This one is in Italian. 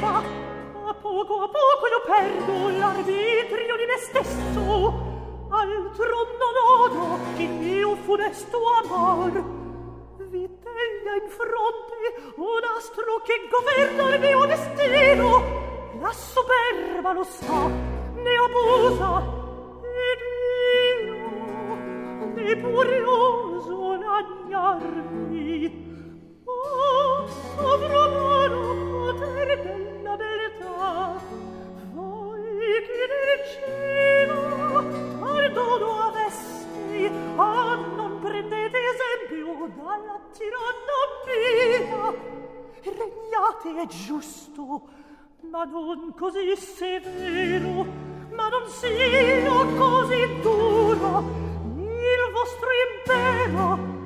fa, a poco io perdo l'arbitrio di me stesso, altro non odo che mio funesto amor. Vitella in fronte, un astro che governa il mio destino, la soberba lo sa, ne abusa, ed io neppure oso lagnarmi. Oh, sovrumano poter della beltà, voi che nel cielo tal dono avesti, non prendete esempio dalla tiranna mia. Regnate è giusto, ma non così severo, ma non sia così duro il vostro impero.